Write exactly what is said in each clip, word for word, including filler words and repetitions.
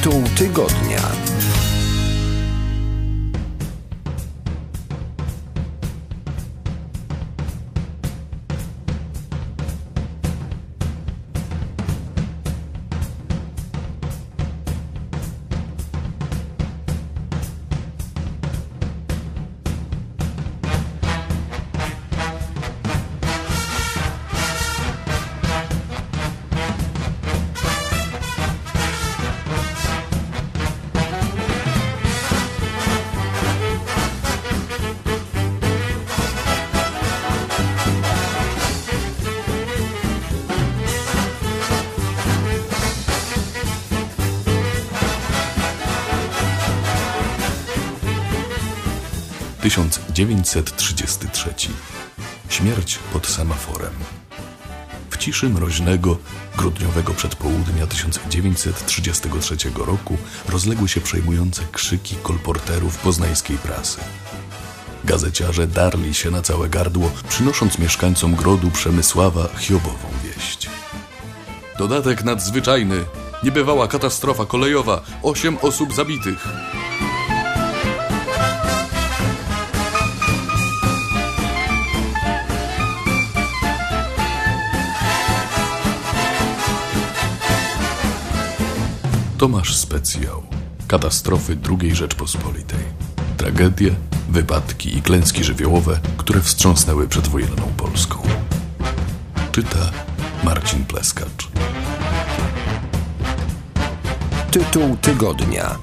Tytuł tygodnia. tysiąc dziewięćset trzydziesty trzeci. Śmierć pod semaforem. W ciszy mroźnego, grudniowego przedpołudnia tysiąc dziewięćset trzydziestego trzeciego roku rozległy się przejmujące krzyki kolporterów poznańskiej prasy. Gazeciarze darli się na całe gardło, przynosząc mieszkańcom Grodu Przemysława chiobową wieść. Dodatek nadzwyczajny. Niebywała katastrofa kolejowa. Osiem osób zabitych. Tomasz Specjał. Katastrofy drugiej Rzeczpospolitej. Tragedie, wypadki i klęski żywiołowe, które wstrząsnęły przedwojenną Polską. Czyta Marcin Pleskacz. Tytuł tygodnia.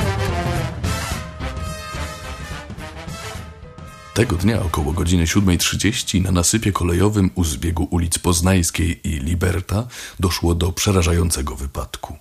Tego dnia około godziny siódmej trzydzieści na nasypie kolejowym u zbiegu ulic Poznańskiej i Liberta doszło do przerażającego wypadku.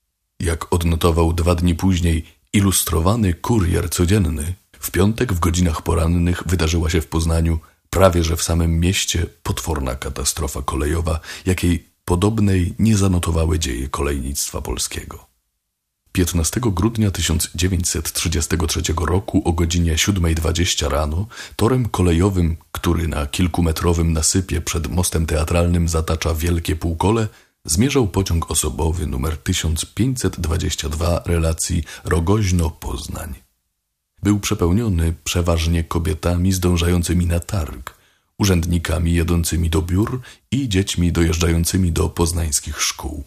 Jak odnotował dwa dni później ilustrowany Kurier Codzienny, w piątek w godzinach porannych wydarzyła się w Poznaniu, prawie że w samym mieście, potworna katastrofa kolejowa, jakiej podobnej nie zanotowały dzieje kolejnictwa polskiego. piętnastego grudnia tysiąc dziewięćset trzydziestego trzeciego roku o godzinie siódmej dwadzieścia rano torem kolejowym, który na kilkumetrowym nasypie przed mostem teatralnym zatacza wielkie półkole, zmierzał pociąg osobowy numer tysiąc pięćset dwadzieścia dwa relacji Rogoźno-Poznań. Był przepełniony przeważnie kobietami zdążającymi na targ, urzędnikami jadącymi do biur i dziećmi dojeżdżającymi do poznańskich szkół.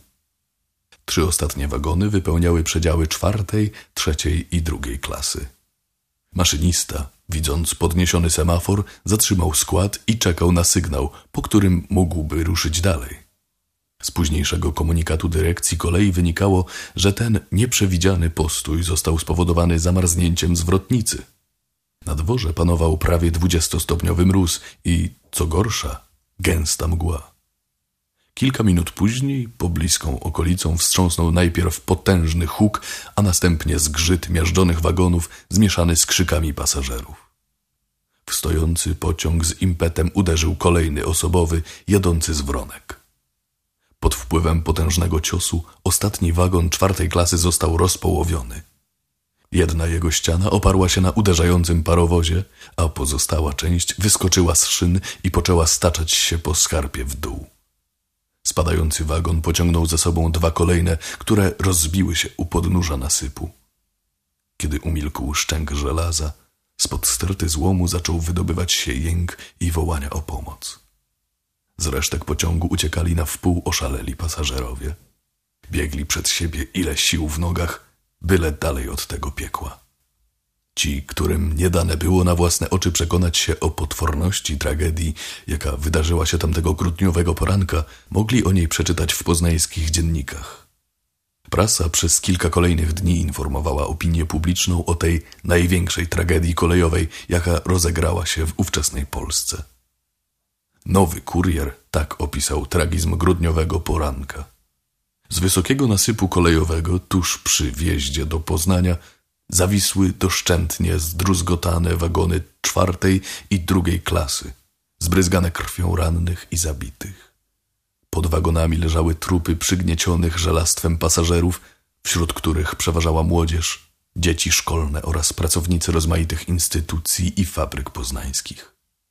Trzy ostatnie wagony wypełniały przedziały czwartej, trzeciej i drugiej klasy. Maszynista, widząc podniesiony semafor, zatrzymał skład i czekał na sygnał, po którym mógłby ruszyć dalej. Z późniejszego komunikatu dyrekcji kolei wynikało, że ten nieprzewidziany postój został spowodowany zamarznięciem zwrotnicy. Na dworze panował prawie dwudziestostopniowy mróz i, co gorsza, gęsta mgła. Kilka minut później pobliską okolicą wstrząsnął najpierw potężny huk, a następnie zgrzyt miażdżonych wagonów zmieszany z krzykami pasażerów. W stojący pociąg z impetem uderzył kolejny osobowy, jadący z Wronek. Pod wpływem potężnego ciosu ostatni wagon czwartej klasy został rozpołowiony. Jedna jego ściana oparła się na uderzającym parowozie, a pozostała część wyskoczyła z szyn i poczęła staczać się po skarpie w dół. Spadający wagon pociągnął za sobą dwa kolejne, które rozbiły się u podnóża nasypu. Kiedy umilkł szczęk żelaza, spod sterty złomu zaczął wydobywać się jęk i wołania o pomoc. Z resztek pociągu uciekali na wpół oszaleli pasażerowie. Biegli przed siebie ile sił w nogach, byle dalej od tego piekła. Ci, którym nie dane było na własne oczy przekonać się o potworności tragedii, jaka wydarzyła się tamtego grudniowego poranka, mogli o niej przeczytać w poznańskich dziennikach. Prasa przez kilka kolejnych dni informowała opinię publiczną o tej największej tragedii kolejowej, jaka rozegrała się w ówczesnej Polsce. Nowy Kurier tak opisał tragizm grudniowego poranka. Z wysokiego nasypu kolejowego, tuż przy wjeździe do Poznania, zawisły doszczętnie zdruzgotane wagony czwartej i drugiej klasy, zbryzgane krwią rannych i zabitych. Pod wagonami leżały trupy przygniecionych żelastwem pasażerów, wśród których przeważała młodzież, dzieci szkolne oraz pracownicy rozmaitych instytucji i fabryk poznańskich.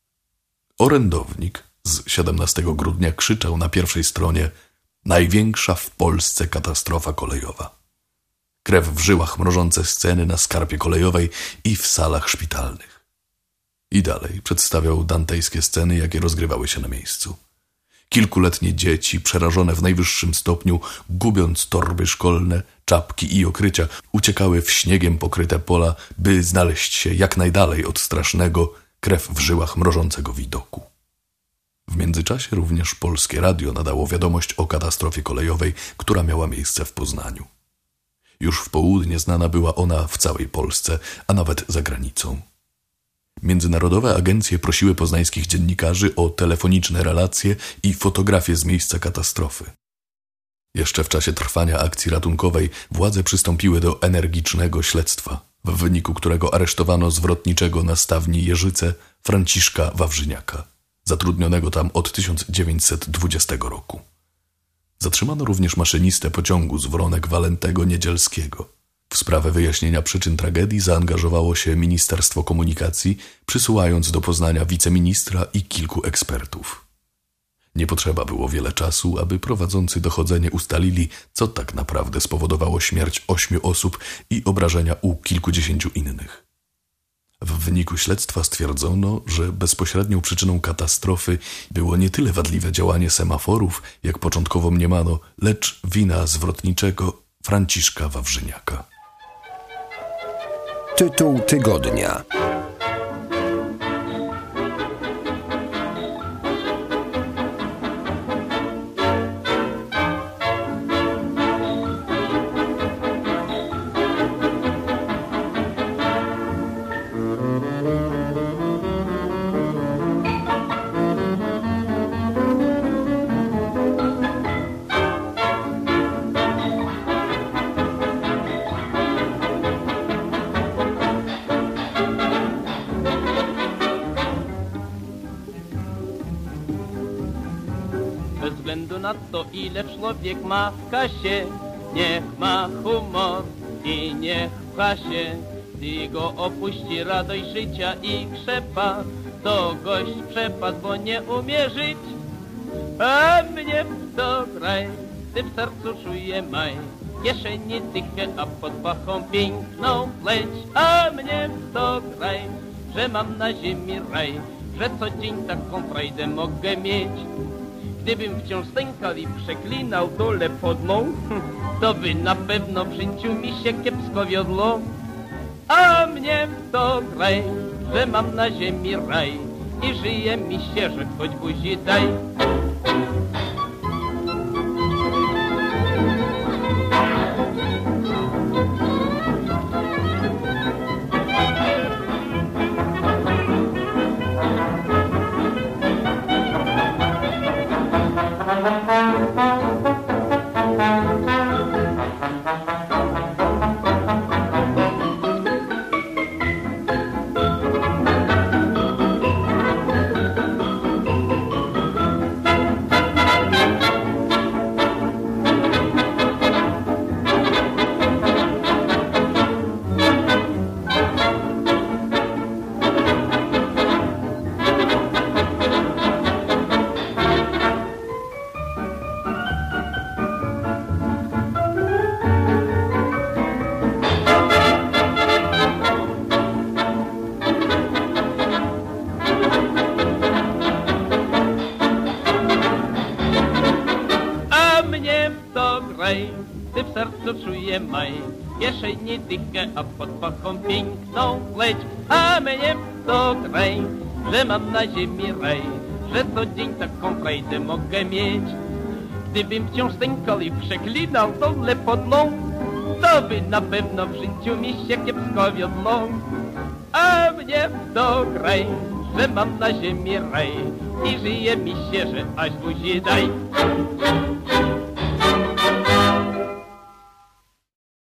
Orędownik z siedemnastego grudnia krzyczał na pierwszej stronie: największa w Polsce katastrofa kolejowa. krew w żyłach mrożące sceny na skarpie kolejowej i w salach szpitalnych. I dalej przedstawiał dantejskie sceny, jakie rozgrywały się na miejscu. Kilkuletnie dzieci, przerażone w najwyższym stopniu, gubiąc torby szkolne, czapki i okrycia, uciekały w śniegiem pokryte pola, by znaleźć się jak najdalej od strasznego, krew w żyłach mrożącego widoku. W międzyczasie również Polskie Radio nadało wiadomość o katastrofie kolejowej, która miała miejsce w Poznaniu. Już w południe znana była ona w całej Polsce, a nawet za granicą. Międzynarodowe agencje prosiły poznańskich dziennikarzy o telefoniczne relacje i fotografie z miejsca katastrofy. Jeszcze w czasie trwania akcji ratunkowej władze przystąpiły do energicznego śledztwa, w wyniku którego aresztowano zwrotniczego na stawni Jeżyce Franciszka Wawrzyniaka, zatrudnionego tam od tysiąc dziewięćset dwudziestego roku. Zatrzymano również maszynistę pociągu z Wronek Walentego Niedzielskiego. W sprawę wyjaśnienia przyczyn tragedii zaangażowało się Ministerstwo Komunikacji, przysyłając do Poznania wiceministra i kilku ekspertów. Nie potrzeba było wiele czasu, aby prowadzący dochodzenie ustalili, co tak naprawdę spowodowało śmierć ośmiu osób i obrażenia u kilkudziesięciu innych. W wyniku śledztwa stwierdzono, że bezpośrednią przyczyną katastrofy było nie tyle wadliwe działanie semaforów, jak początkowo mniemano, lecz wina zwrotniczego Franciszka Wawrzyniaka. Tytuł tygodnia. Bez względu na to, ile człowiek ma w kasie, niech ma humor i niech pcha się. Gdy go opuści radość życia i krzepa, to gość przepadł, bo nie umie żyć. A mnie w to graj, gdy w sercu czuję maj, kieszeni tychę, a pod pachą piękną pleć. A mnie w to graj, że mam na ziemi raj, że co dzień taką frajdę mogę mieć. Gdybym wciąż stękał i przeklinał dolę podlą, to by na pewno w życiu mi się kiepsko wiodło. A mnie w to graj, że mam na ziemi raj i żyje mi się, że choć buzi daj. Gdy w sercu czuję maj, kieszeni dychę, a pod pachą piękną pleć. A mnie to kraj, że mam na ziemi raj, że co dzień taką frajdę mogę mieć. Gdybym wciąż stękał i przeklinał dolę podlą, to by na pewno w życiu mi się kiepsko wiodło. A mnie to kraj, że mam na ziemi raj i żyje mi się, że aż buzi daj.